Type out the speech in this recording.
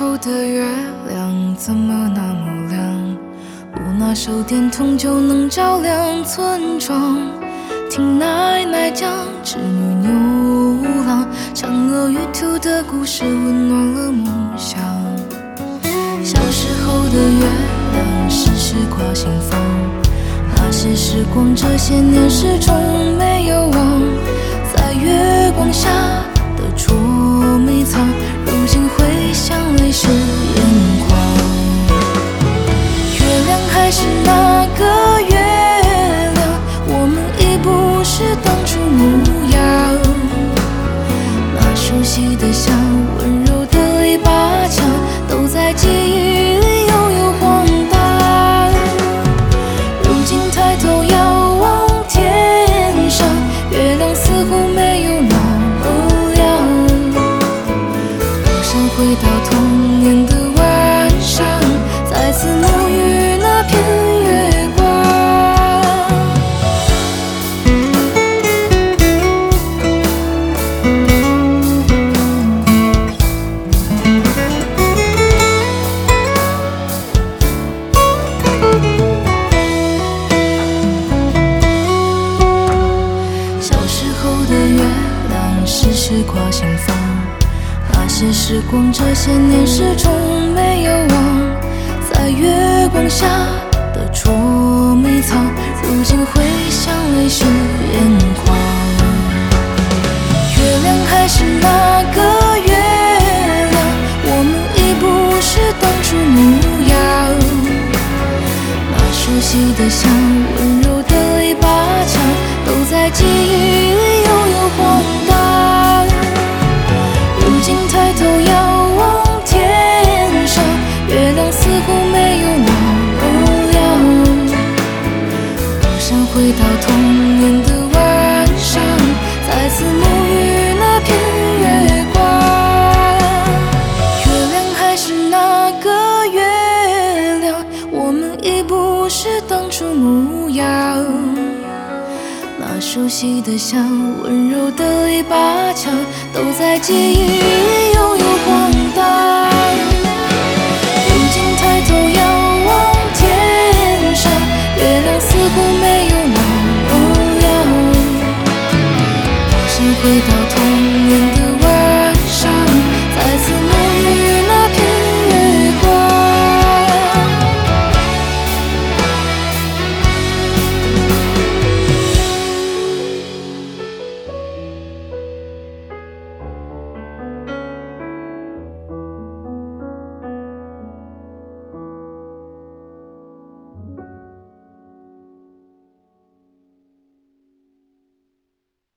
候的月亮怎么那么亮？不拿手电筒就能照亮村庄。听奶奶讲织女牛郎，嫦娥玉兔的故事温暖了梦乡。小时候的月亮时时挂心房，那些时光这些年始终没有忘。在月光下的捉迷藏，如今回想泪湿眼眶。月亮还是那个月亮，我们已不是当初模样。那熟悉的香，温柔的一把枪，都在记忆里悠悠晃荡。如今抬头遥望天上，月亮似乎没有那么亮。我想回到童年的晚上，再次沐浴那片月光。小时候的月亮时时挂心房，那些时光这些年始终没有忘。在月光下的捉迷藏，如今回想泪湿眼眶。月亮还是那个月亮，我们已不是当初模样。那熟悉的香，温柔的一把枪，都在记忆里悠悠晃荡。如今抬头遥望天上，月亮似乎没有那么亮。多想回到童年的晚上，再次沐浴那片月光。月亮还是那个月亮，我们已不是当初模样。那熟悉的香，温柔的一把枪，都在记忆里